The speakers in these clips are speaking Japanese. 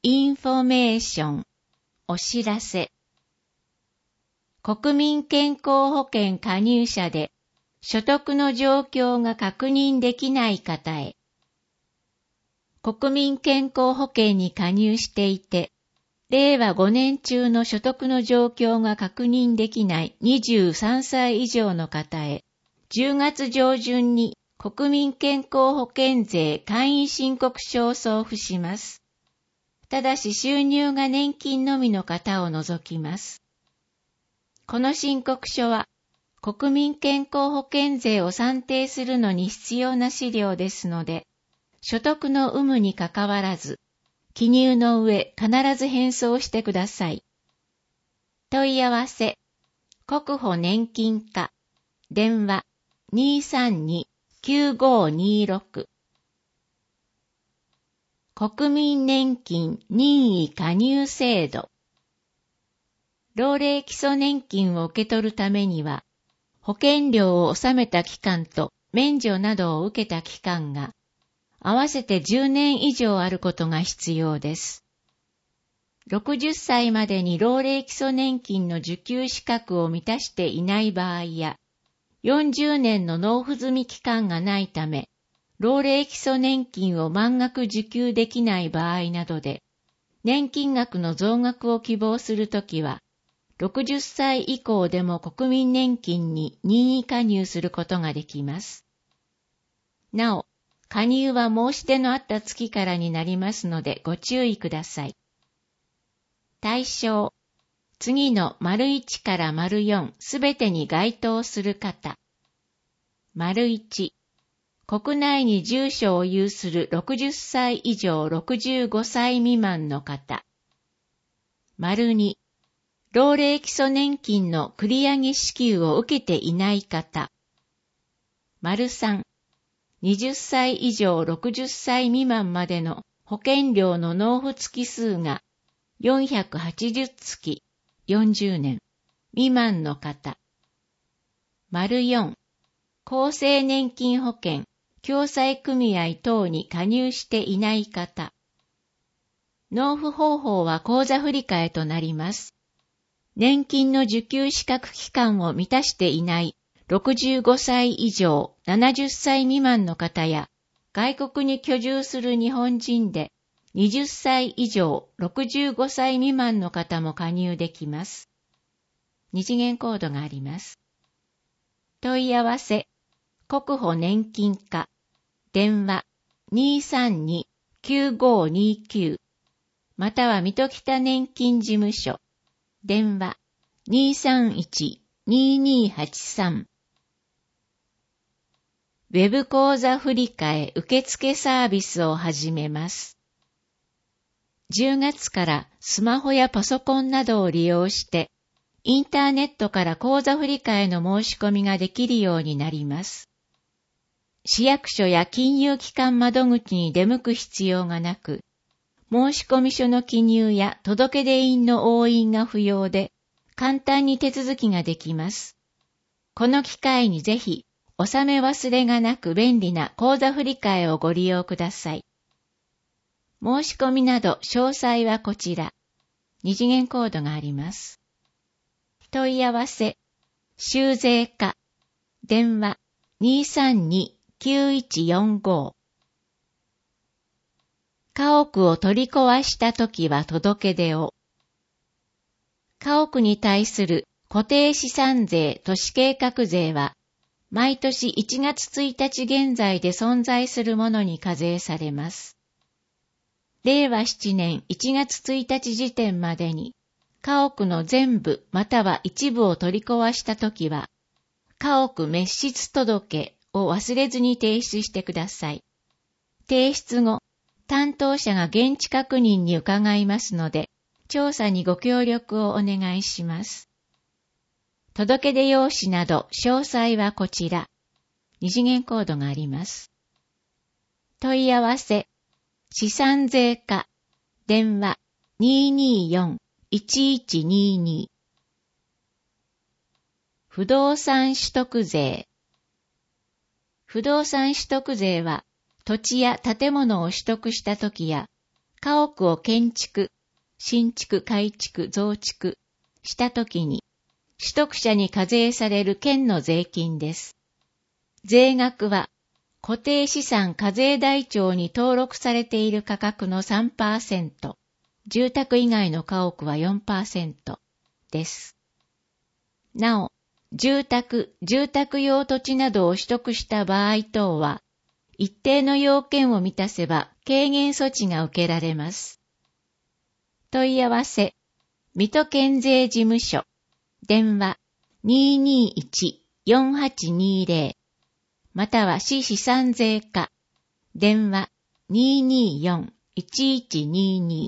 インフォメーション、お知らせ。国民健康保険加入者で所得の状況が確認できない方へ。国民健康保険に加入していて、令和5年中の所得の状況が確認できない23歳以上の方へ、10月上旬に国民健康保険税簡易申告書を送付します。ただし収入が年金のみの方を除きます。この申告書は国民健康保険税を算定するのに必要な資料ですので、所得の有無にかかわらず、記入の上必ず返送してください。問い合わせ、国保年金課、電話232-9526。国民年金任意加入制度。老齢基礎年金を受け取るためには、保険料を納めた期間と免除などを受けた期間が、合わせて10年以上あることが必要です。60歳までに老齢基礎年金の受給資格を満たしていない場合や、40年の納付済み期間がないため、老齢基礎年金を満額受給できない場合などで、年金額の増額を希望するときは、60歳以降でも国民年金に任意加入することができます。なお、加入は申し出のあった月からになりますのでご注意ください。対象、次の1から4すべてに該当する方。1、国内に住所を有する60歳以上65歳未満の方。2、老齢基礎年金の繰り上げ支給を受けていない方。3、20歳以上60歳未満までの保険料の納付月数が480月40年未満の方。4、厚生年金保険、共済組合等に加入していない方。納付方法は口座振替となります。年金の受給資格期間を満たしていない65歳以上70歳未満の方や、外国に居住する日本人で20歳以上65歳未満の方も加入できます。二次元コードがあります。問い合わせ、国保年金課、電話232-9529、または水戸北年金事務所、電話231-2283。ウェブ口座振替受付サービスを始めます。10月からスマホやパソコンなどを利用して、インターネットから口座振替の申し込みができるようになります。市役所や金融機関窓口に出向く必要がなく、申込書の記入や届出印の押印が不要で、簡単に手続きができます。この機会にぜひ、納め忘れがなく便利な口座振替をご利用ください。申し込みなど詳細はこちら。二次元コードがあります。問い合わせ、修税課、電話232-9145。家屋を取り壊したときは届け出を。家屋に対する固定資産税都市計画税は、毎年1月1日現在で存在するものに課税されます。令和7年1月1日時点までに、家屋の全部または一部を取り壊したときは、家屋滅失届を忘れずに提出してください。提出後、担当者が現地確認に伺いますので、調査にご協力をお願いします。届出用紙など詳細はこちら。二次元コードがあります。問い合わせ、資産税課、電話224-1122。不動産取得税。不動産取得税は、土地や建物を取得したときや、 家屋を建築、新築、改築、増築したときに、取得者に課税される県の税金です。税額は、固定資産課税台帳に登録されている価格の 3%、住宅以外の家屋は 4% です。なお、住宅用土地などを取得した場合等は、一定の要件を満たせば軽減措置が受けられます。問い合わせ、水戸県税事務所、電話 221-4820 または市資産税課、電話 224-1122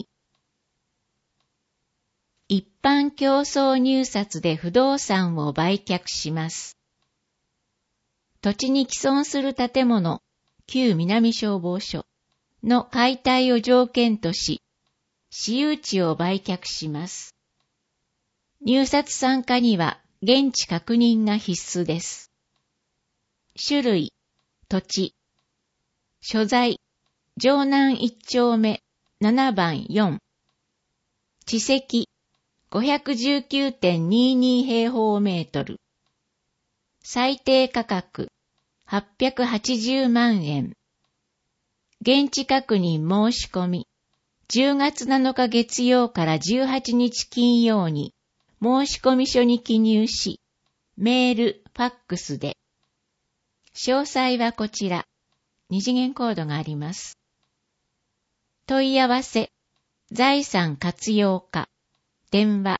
一般競争入札で不動産を売却します。土地に既存する建物、旧南消防署の解体を条件とし、私有地を売却します。入札参加には現地確認が必須です。種類、土地、所在、城南一丁目7番4、地積、519.22 平方メートル。最低価格、880万円。現地確認申し込み、10月7日月曜から18日金曜に申込書に記入し、メール、ファックスで。詳細はこちら、二次元コードがあります。問い合わせ、財産活用課。電話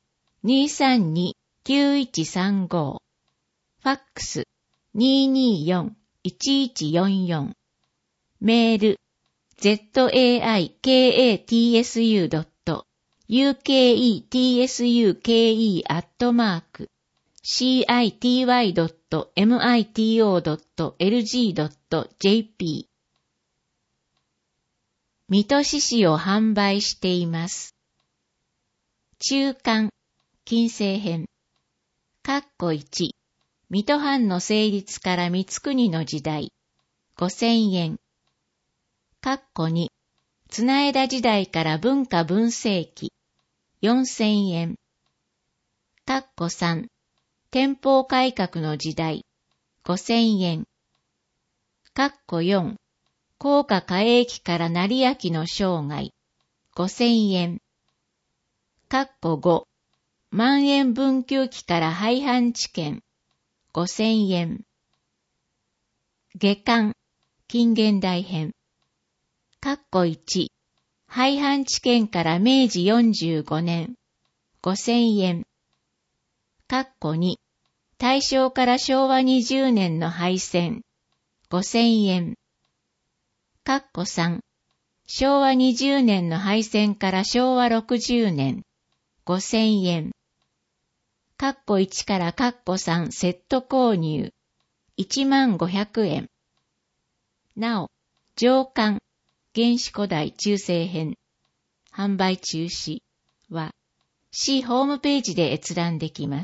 232-9135 ファックス 224-1144 メール zaikatsuke.city.mito.lg.jp 水戸市市を販売しています。中間、近世編。1、水戸藩の成立から光国の時代、5000円。2、綱枝時代から文化文世紀、4000円。3、天保改革の時代、5000円。4、高架嘉永期から成明の生涯、5000円。5、万円文久期から廃藩置県、5000円。下巻、近現代編。1、廃藩置県から明治45年、5000円。2、大正から昭和20年の廃線、5000円。3、昭和20年の廃線から昭和60年、5000円。1から3セット購入、10500円。なお、上巻、原始古代中世編、販売中止は、市ホームページで閲覧できます。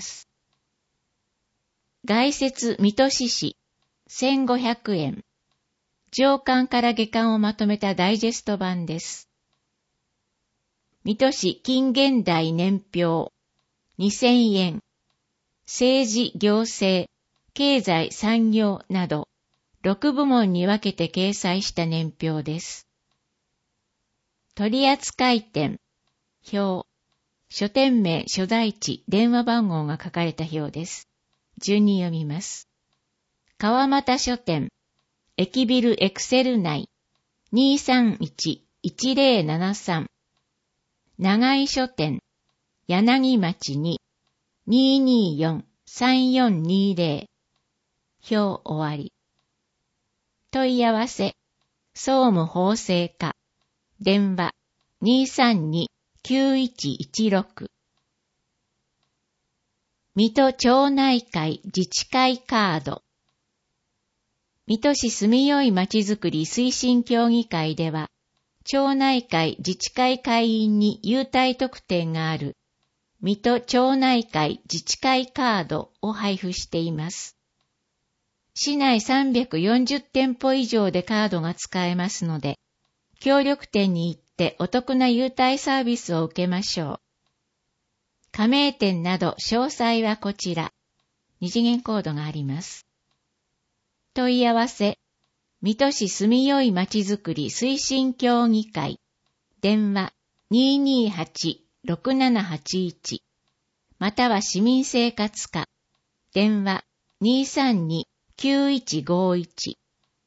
概説水戸市史、1500円。上巻から下巻をまとめたダイジェスト版です。水戸市近現代年表、2000円。政治、行政、経済、産業など、6部門に分けて掲載した年表です。取扱店、表、書店名、所在地、電話番号が書かれた表です。順に読みます。川又書店、駅ビルエクセル内、231-1073。長井書店、柳町に、224-3420。表終わり。問い合わせ、総務法制課。電話、232-9116。水戸町内会自治会カード。水戸市住みよいまちづくり推進協議会では、町内会自治会会員に優待特典がある、水戸町内会自治会カードを配布しています。市内340店舗以上でカードが使えますので、協力店に行っってお得な優待サービスを受けましょう。加盟店など詳細はこちら。二次元コードがあります。問い合わせ、水戸市住みよいまちづくり推進協議会、電話 228-6781、または市民生活課、電話 232-9151。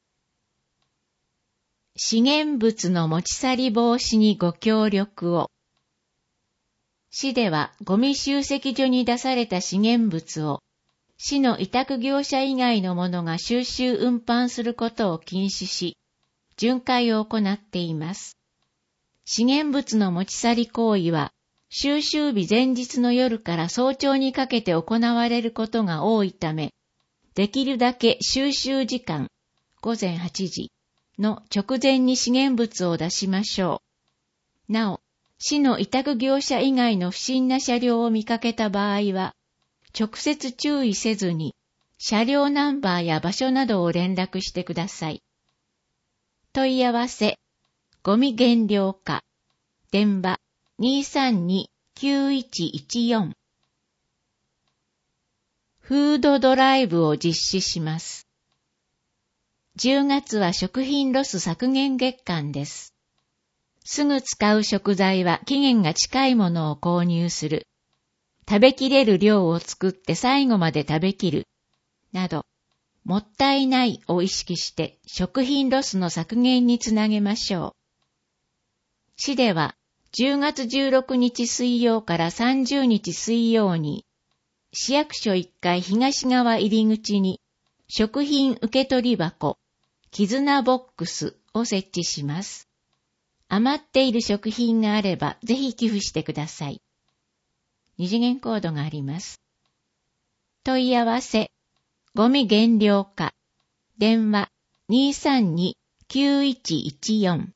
資源物の持ち去り防止にご協力を。市ではゴミ集積所に出された資源物を市の委託業者以外の者が収集運搬することを禁止し、巡回を行っています。資源物の持ち去り行為は、収集日前日の夜から早朝にかけて行われることが多いため、できるだけ収集時間、午前8時の直前に資源物を出しましょう。なお、市の委託業者以外の不審な車両を見かけた場合は、直接注意せずに、車両ナンバーや場所などを連絡してください。問い合わせ、ゴミ減量課、電話 232-9114。フードドライブを実施します。10月は食品ロス削減月間です。すぐ使う食材は期限が近いものを購入する。食べきれる量を作って最後まで食べきる。など、もったいないを意識して食品ロスの削減につなげましょう。市では10月16日水曜から30日水曜に、市役所1階東側入り口に食品受取箱、絆ボックスを設置します。余っている食品があればぜひ寄付してください。二次元コードがあります。問い合わせ、ゴミ減量課、電話 232-9114。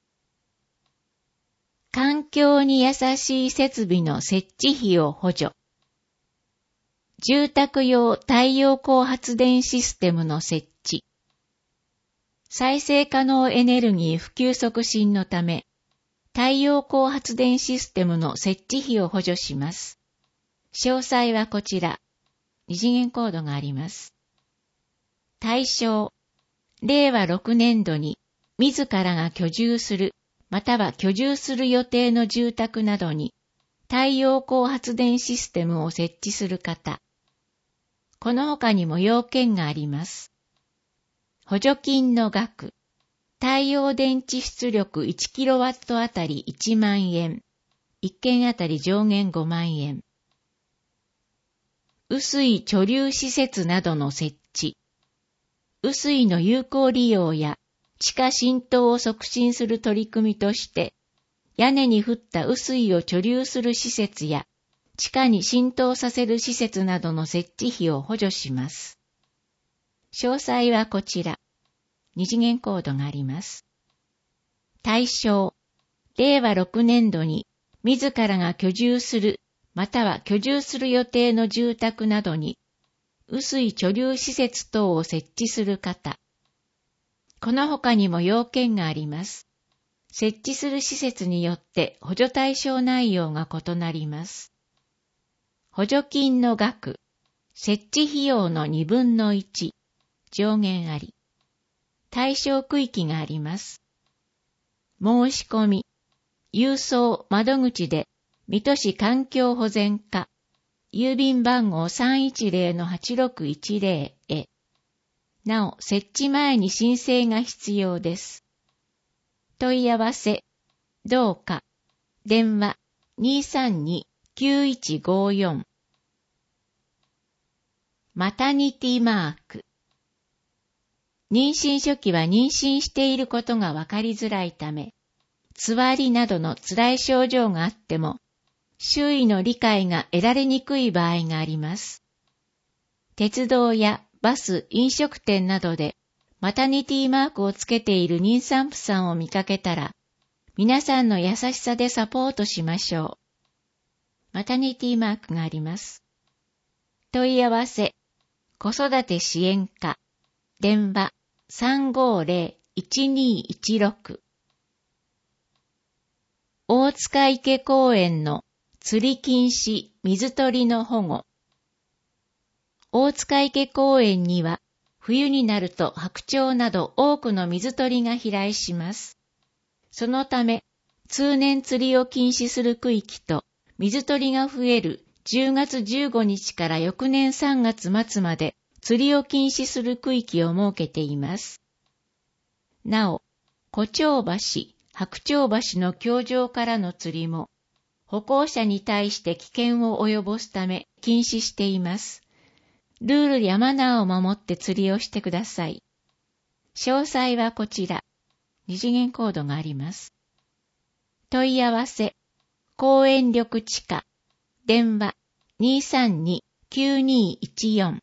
環境に優しい設備の設置費を補助。住宅用太陽光発電システムの設置。再生可能エネルギー普及促進のため、太陽光発電システムの設置費を補助します。詳細はこちら。二次元コードがあります。対象、令和6年度に自らが居住する、または居住する予定の住宅などに太陽光発電システムを設置する方。この他にも要件があります。補助金の額。太陽電池出力 1kW あたり1万円。1件あたり上限5万円。雨水貯留施設などの設置。雨水の有効利用や地下浸透を促進する取り組みとして、屋根に降った雨水を貯留する施設や地下に浸透させる施設などの設置費を補助します。詳細はこちら。二次元コードがあります。対象、令和6年度に自らが居住する、または居住する予定の住宅などに、雨水貯留施設等を設置する方。この他にも要件があります。設置する施設によって補助対象内容が異なります。補助金の額、設置費用の2分の1、上限あり。対象区域があります。申し込み、郵送窓口で水戸市環境保全課、郵便番号 310-8610 へ。なお、設置前に申請が必要です。問い合わせ、どうか、電話 232-9154。マタニティマーク。妊娠初期は妊娠していることがわかりづらいため、つわりなどの辛い症状があっても、周囲の理解が得られにくい場合があります。鉄道やバス、飲食店などでマタニティマークをつけている妊産婦さんを見かけたら、皆さんの優しさでサポートしましょう。マタニティマークがあります。問い合わせ、子育て支援課、電話 350-1216。 大塚池公園の釣り禁止水鳥の保護。大塚池公園には冬になると白鳥など多くの水鳥が飛来します。そのため通年釣りを禁止する区域と水鳥が増える10月15日から翌年3月末まで釣りを禁止する区域を設けています。なお、胡蝶橋、白鳥橋の橋上からの釣りも歩行者に対して危険を及ぼすため禁止しています。ルールやマナーを守って釣りをしてください。詳細はこちら。二次元コードがあります。問い合わせ、公園緑地課、電話 232-9214。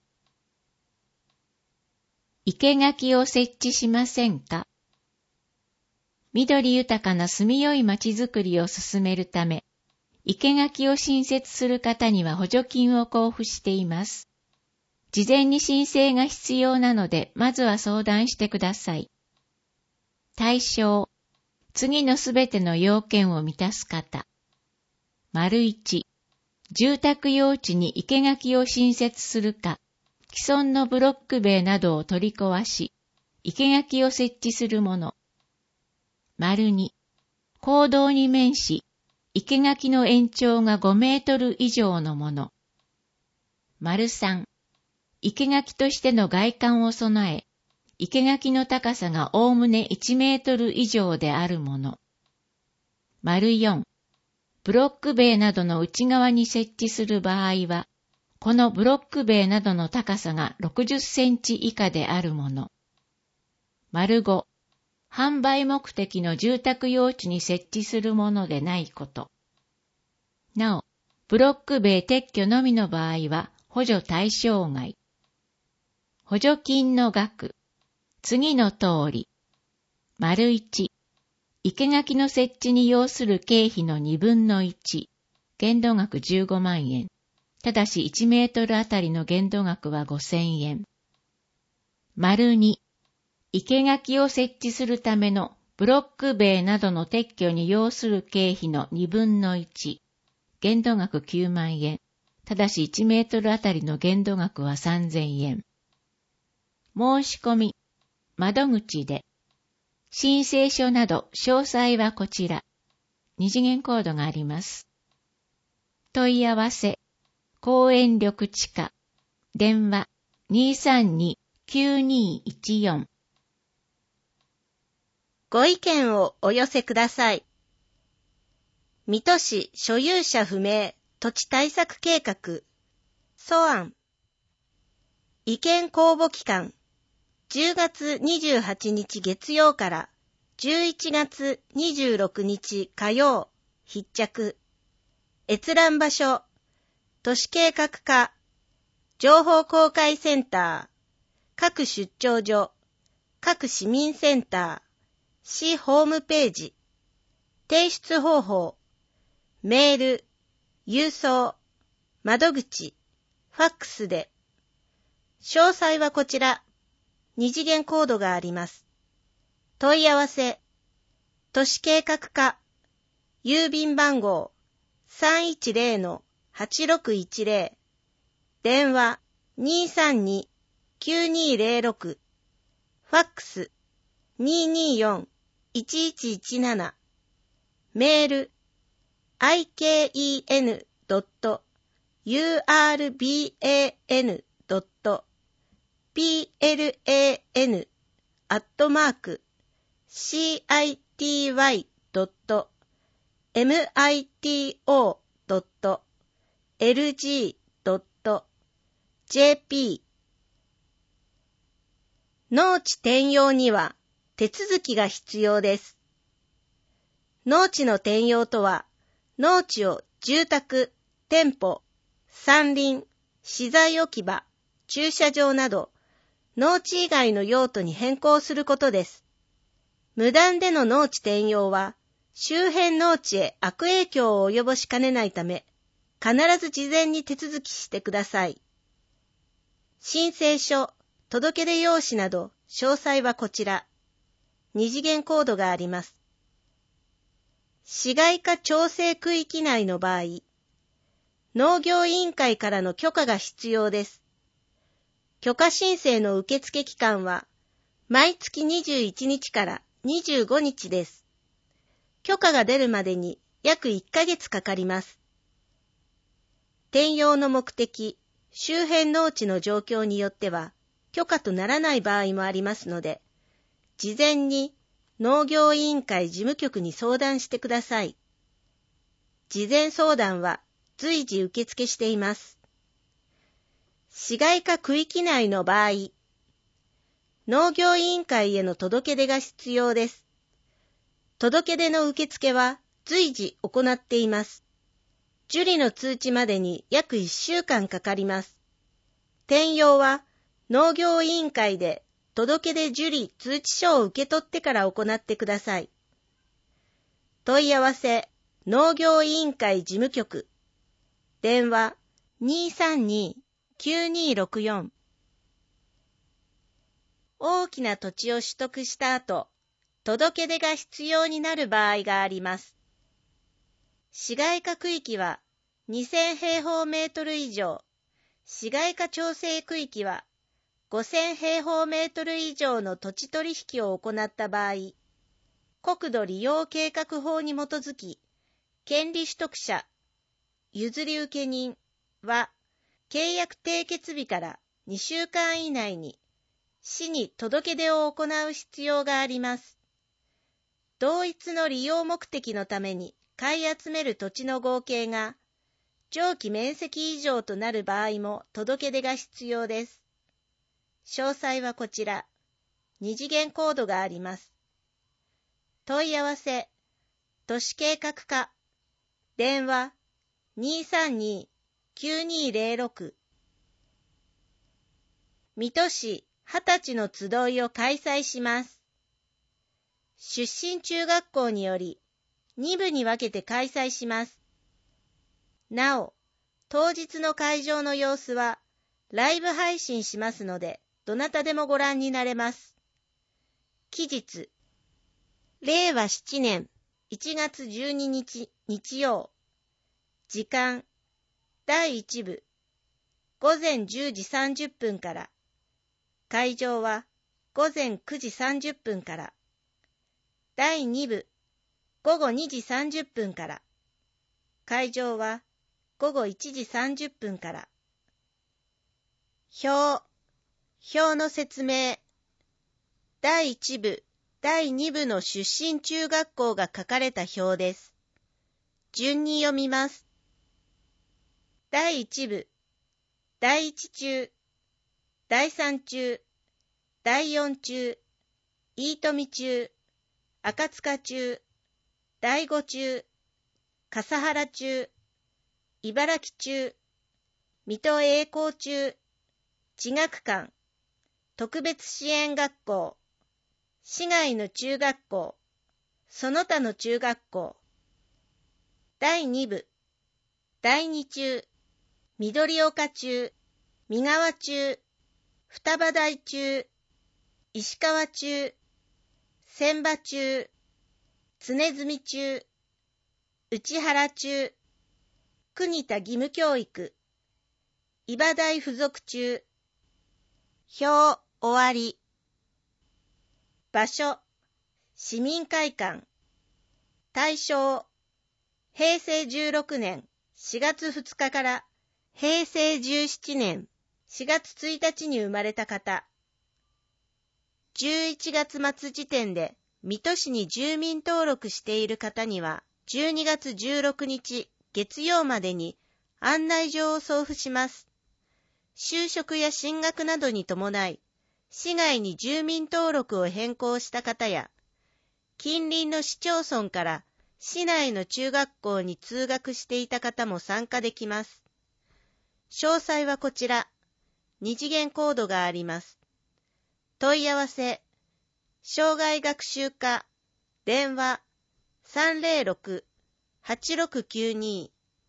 生垣を設置しませんか？緑豊かな住みよい街づくりを進めるため、生垣を新設する方には補助金を交付しています。事前に申請が必要なので、まずは相談してください。対象、次のすべての要件を満たす方。1、住宅用地に生垣を新設するか、既存のブロック塀などを取り壊し、生垣を設置するもの。2、公道に面し、生垣の延長が5メートル以上のもの。3、生垣としての外観を備え、生垣の高さがおおむね1メートル以上であるもの。4、ブロック塀などの内側に設置する場合は、このブロック塀などの高さが60センチ以下であるもの。5、販売目的の住宅用地に設置するものでないこと。なお、ブロック塀撤去のみの場合は補助対象外。補助金の額。次の通り。1、生垣の設置に要する経費の2分の1。限度額15万円。ただし1メートルあたりの限度額は5000円。2、生垣を設置するためのブロック塀などの撤去に要する経費の2分の1。限度額9万円。ただし1メートルあたりの限度額は3000円。申し込み、窓口で。申請書など詳細はこちら。二次元コードがあります。問い合わせ、公園緑地課、電話 232-9214。 ご意見をお寄せください。水戸市所有者不明土地対策計画素案。意見公募期間10月28日月曜から11月26日火曜必着。閲覧場所都市計画課情報公開センター各出張所各市民センター市ホームページ提出方法メール郵送窓口ファックスで詳細はこちら二次元コードがあります。問い合わせ都市計画課郵便番号 310-8610 電話 232-9206 ファックス 224-1117 メール plan.plan.city.mito.lg.jp 農地転用には手続きが必要です。農地の転用とは、農地を住宅、店舗、山林、資材置き場、駐車場など、農地以外の用途に変更することです。無断での農地転用は、周辺農地へ悪影響を及ぼしかねないため、必ず事前に手続きしてください。申請書、届出用紙など、詳細はこちら。二次元コードがあります。 市街化調整区域内の場合、農業委員会からの許可が必要です。許可申請の受付期間は、毎月21日から25日です。許可が出るまでに約1ヶ月かかります。転用の目的、周辺農地の状況によっては、許可とならない場合もありますので、事前に農業委員会事務局に相談してください。事前相談は随時受付しています。市街化区域内の場合、農業委員会への届け出が必要です。届け出の受付は随時行っています。受理の通知までに約1週間かかります。転用は農業委員会で届け出受理通知書を受け取ってから行ってください。問い合わせ農業委員会事務局電話 232-9264 大きな土地を取得した後、届け出が必要になる場合があります。市街化区域は2000平方メートル以上、市街化調整区域は5000平方メートル以上の土地取引を行った場合、国土利用計画法に基づき、権利取得者、譲り受け人は契約締結日から2週間以内に市に届け出を行う必要があります。同一の利用目的のために買い集める土地の合計が上記面積以上となる場合も届け出が必要です。詳細はこちら、2次元コードがあります。問い合わせ、都市計画課、電話 232-9206 水戸市20歳の集いを開催します。出身中学校により2部に分けて開催します。なお、当日の会場の様子はライブ配信しますので、どなたでもご覧になれます。期日、令和7年1月12日日曜。時間、第1部、午前10時30分から。会場は午前9時30分から。第2部、午後2時30分から。会場は午後1時30分から。表の説明。第1部、第2部の出身中学校が書かれた表です。順に読みます。第1部、第1中、第3中、第4中、飯富中、赤塚中、第5中、笠原中、茨城中、水戸栄光中、地学館、特別支援学校、市外の中学校、その他の中学校、第2部、第2中、緑岡中、三川中、双葉台中、石川中、千葉中、常住中、内原中、国田義務教育、伊庭大附属中。表終わり。場所、市民会館。対象、平成16年4月2日から平成17年4月1日に生まれた方。11月末時点で水戸市に住民登録している方には12月16日月曜までに案内状を送付します。就職や進学などに伴い、市外に住民登録を変更した方や、近隣の市町村から市内の中学校に通学していた方も参加できます。詳細はこちら、2次元コードがあります。問い合わせ、障害学習課、電話 306-8692。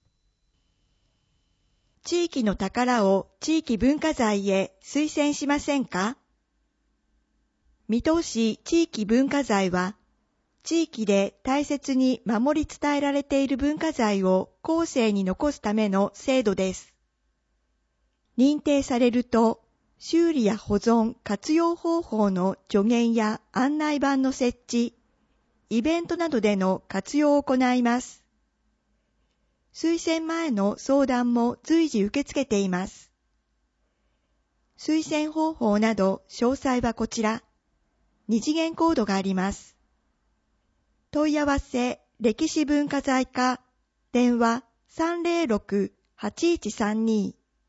地域の宝を地域文化財へ推薦しませんか？水戸市地域文化財は、 地域で大切に守り伝えられている文化財を後世に残すための制度です。認定されると、修理や保存、活用方法の助言や案内板の設置、イベントなどでの活用を行います。推薦前の相談も随時受け付けています。推薦方法など詳細はこちら。2次元コードがあります。問い合わせ、歴史文化財課、電話 306-8132。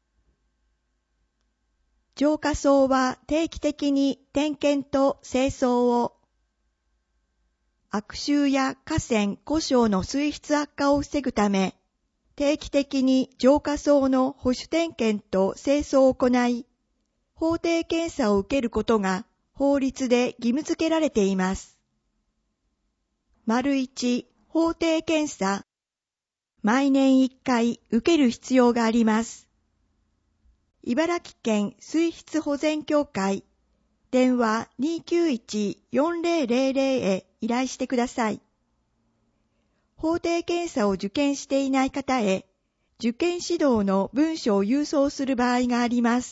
浄化槽は定期的に点検と清掃を。悪臭や河川、故障の水質悪化を防ぐため、定期的に浄化槽の保守点検と清掃を行い、法定検査を受けることが法律で義務付けられています。1、法定検査。毎年1回受ける必要があります。茨城県水質保全協会、電話 291-4000 へ依頼してください。法定検査を受験していない方へ、受験指導の文書を郵送する場合があります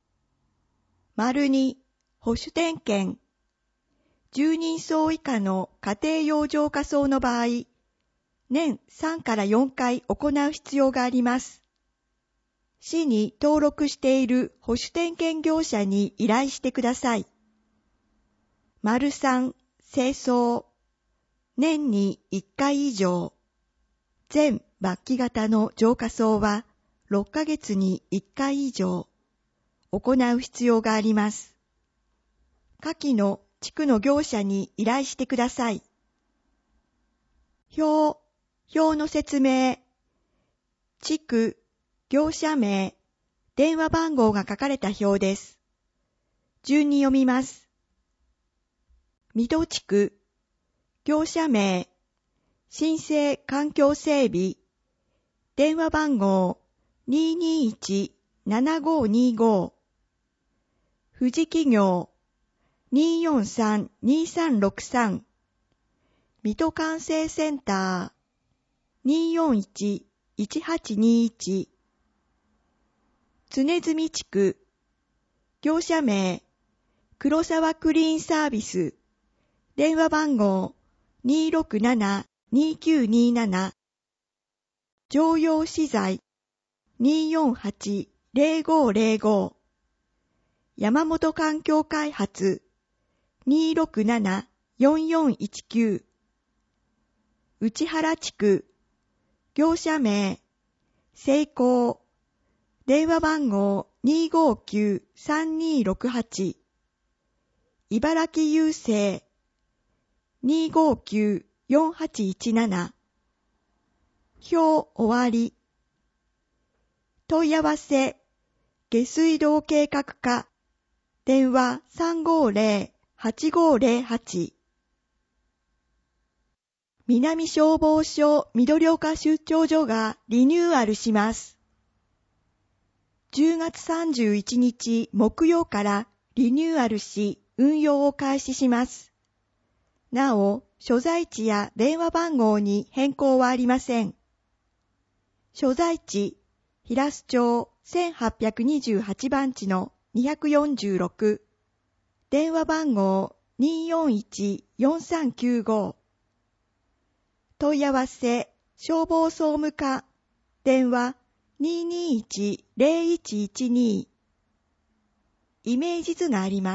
。2、保守点検。10人層以下の家庭用浄化槽の場合、年3から4回行う必要があります。市に登録している保守点検業者に依頼してください。3、清掃。年に1回以上。全末期型の浄化槽は6ヶ月に1回以上行う必要があります。下記の地区の業者に依頼してください。表の説明。地区、業者名、電話番号が書かれた表です。順に読みます。水戸地区、業者名、申請環境整備、電話番号 221-7525、富士企業 243-2363、水戸管制センター 241-1821、常住地区、業者名、黒沢クリーンサービス、電話番号 267-2927、常用資材 248-0505、山本環境開発 267-4419、内原地区、業者名、成功、電話番号 259-3268、茨城郵政 259-4817、表終わり。問い合わせ、下水道計画課、電話 350-8508。南消防署緑岡出張所がリニューアルします。10月31日木曜からリニューアルし運用を開始します。なお、所在地や電話番号に変更はありません。所在地、平須町1828番地の246、電話番号 241-4395。問い合わせ、消防総務課、電話 221-0112。イメージ図があります。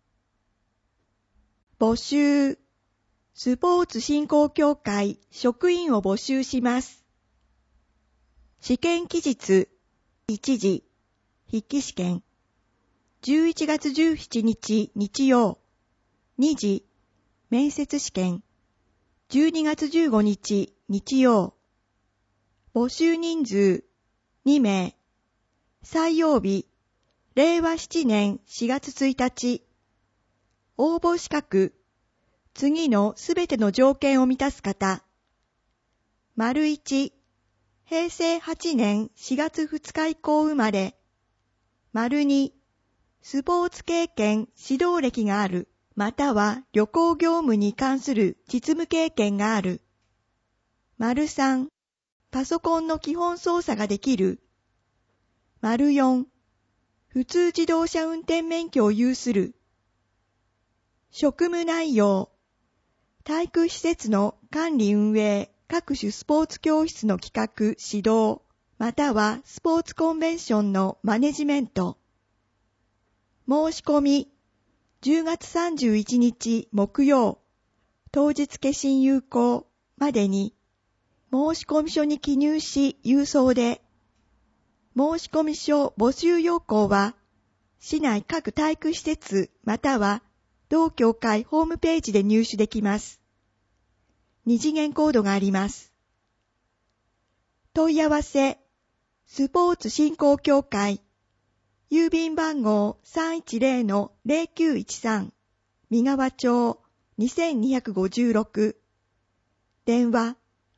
募集、スポーツ振興協会職員を募集します。試験期日、1時、筆記試験。11月17日日曜、2時、面接試験。12月15日日曜。募集人数、2名。採用日、令和7年4月1日。応募資格、次のすべての条件を満たす方。1、平成8年4月2日以降生まれ。2、スポーツ経験指導歴がある。 または旅行業務に関する実務経験がある。3、パソコンの基本操作ができる。4、普通自動車運転免許を有する。職務内容、体育施設の管理運営、各種スポーツ教室の企画、指導、またはスポーツコンベンションのマネジメント。申し込み、10月31日木曜、当日消印有効までに、申込書に記入し郵送で、申込書募集要項は、市内各体育施設または同協会ホームページで入手できます。2次元コードがあります。問い合わせ、スポーツ振興協会、郵便番号 310-0913、三川町2256、電話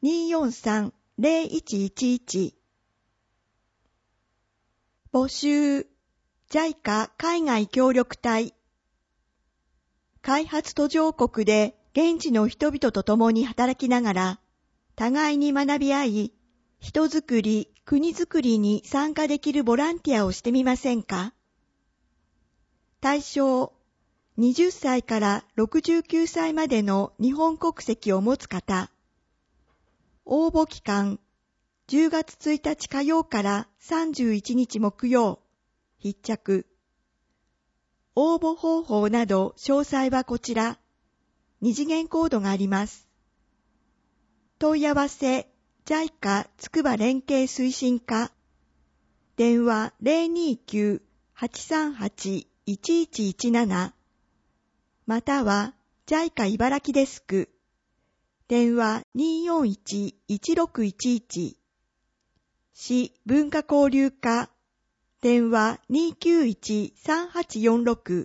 243-0111。募集、JICA 海外協力隊。開発途上国で現地の人々と共に働きながら、互いに学び合い、人づくり、国づくりに参加できるボランティアをしてみませんか？対象、20歳から69歳までの日本国籍を持つ方。応募期間、10月1日火曜から31日木曜、必着。応募方法など詳細はこちら。2次元コードがあります。問い合わせ、JICA つくば連携推進課。電話 029-838-1117。または JICA 茨城デスク。電話 241-1611。市文化交流課。電話 291-3846。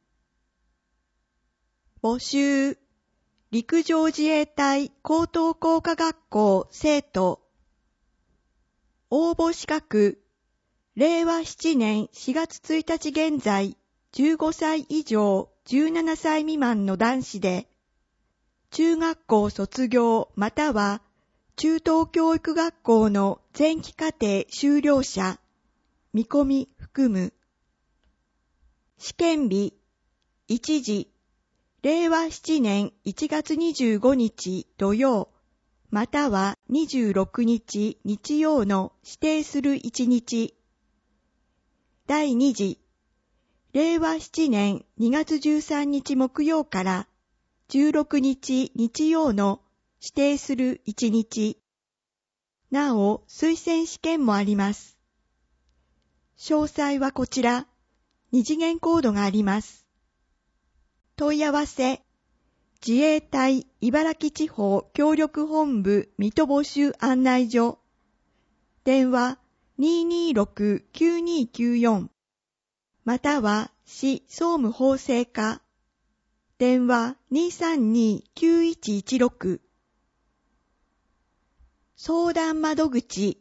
募集。陸上自衛隊高等工科学校生徒。応募資格。令和7年4月1日現在、15歳以上17歳未満の男子で、中学校卒業または中等教育学校の前期課程修了者、見込み含む。試験日、1時、令和7年1月25日土曜、または26日日曜の指定する1日。第2次、令和7年2月13日木曜から16日日曜の指定する1日。なお、推薦試験もあります。詳細はこちら、2次元コードがあります。問い合わせ、自衛隊茨城地方協力本部水戸募集案内所。電話226-9294。または市総務法制課。電話232-9116。相談窓口。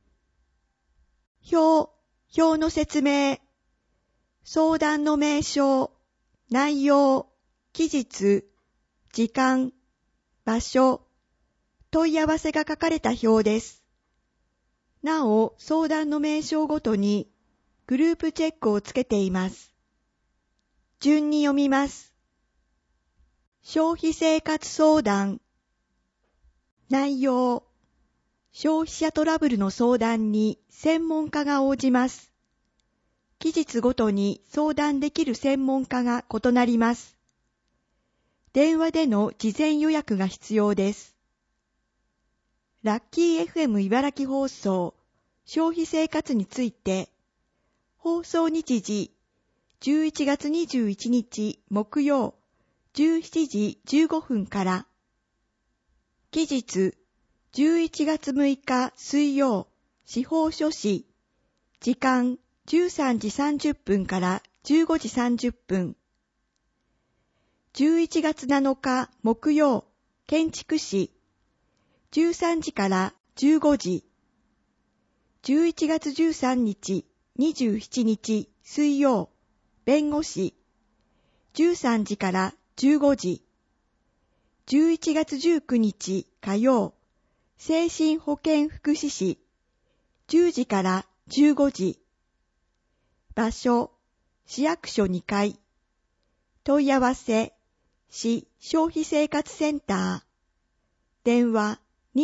表の説明。相談の名称、内容、期日、時間、場所、問い合わせが書かれた表です。なお、相談の名称ごとにグループチェックをつけています。順に読みます。消費生活相談。内容。消費者トラブルの相談に専門家が応じます。期日ごとに相談できる専門家が異なります。電話での事前予約が必要です。ラッキー FM 茨城放送消費生活について、放送日時11月21日木曜17時15分から、期日11月6日水曜司法書士、時間13時30分から15時30分。11月7日木曜建築士、13時から15時。11月13日27日水曜弁護士、 13時から15時。11月19日火曜、精神保健福祉士、10時から15時。場所、市役所2階。問い合わせ、市消費生活センター。電話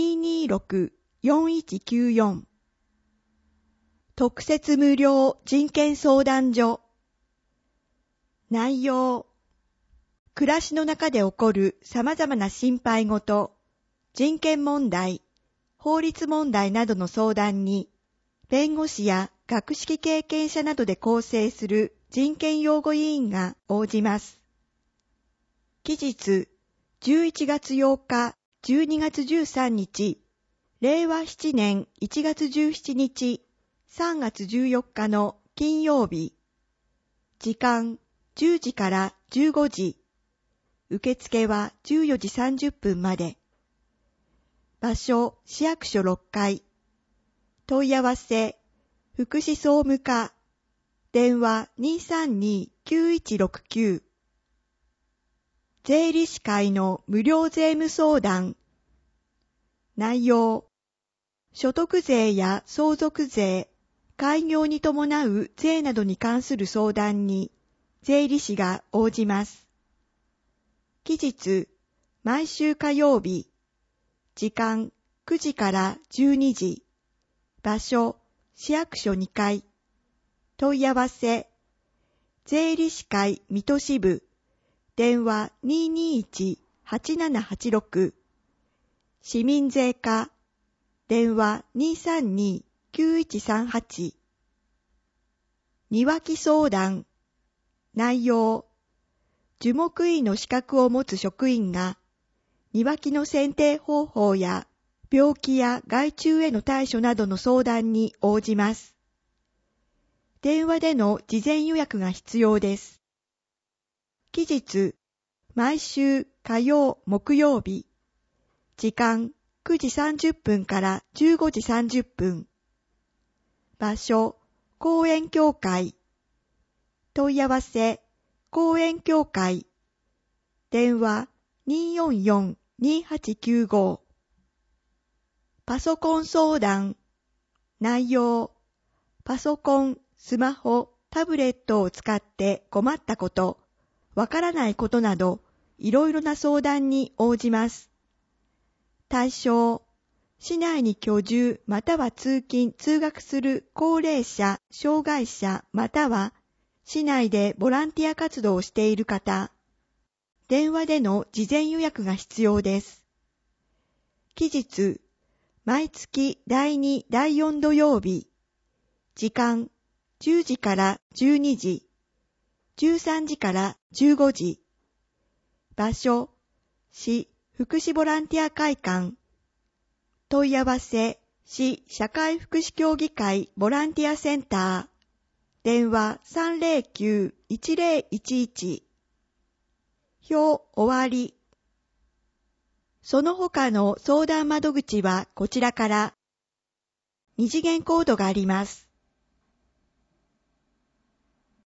226-4194。特設無料人権相談所。内容。暮らしの中で起こる様々な心配事、人権問題、法律問題などの相談に、弁護士や学識経験者などで構成する人権擁護委員が応じます。期日、11月8日、12月13日、令和7年1月17日、3月14日の金曜日。時間、10時から15時。受付は14時30分まで。場所、市役所6階。問い合わせ、福祉総務課。電話 232-9169。税理士会の無料税務相談。内容。所得税や相続税、開業に伴う税などに関する相談に、税理士が応じます。期日、毎週火曜日。時間、9時から12時。場所、市役所2階。問い合わせ、税理士会水戸支部。電話 221-8786。市民税課。電話 232-9138。庭木相談。内容。樹木医の資格を持つ職員が、庭木の選定方法や病気や害虫への対処などの相談に応じます。電話での事前予約が必要です。期日、毎週火曜、木曜日。時間、9時30分から15時30分。場所、公園協会。問い合わせ、公園協会。電話 244-2895。パソコン相談。内容。パソコン、スマホ、タブレットを使って困ったこと、わからないことなど、いろいろな相談に応じます。対象。市内に居住または通勤・通学する高齢者、障害者または市内でボランティア活動をしている方。電話での事前予約が必要です。期日、毎月第2、第4土曜日。時間、10時から12時。13時から15時。場所、市福祉ボランティア会館。問い合わせ、市社会福祉協議会ボランティアセンター。電話 309-1011。表終わり。その他の相談窓口はこちらから。二次元コードがあります。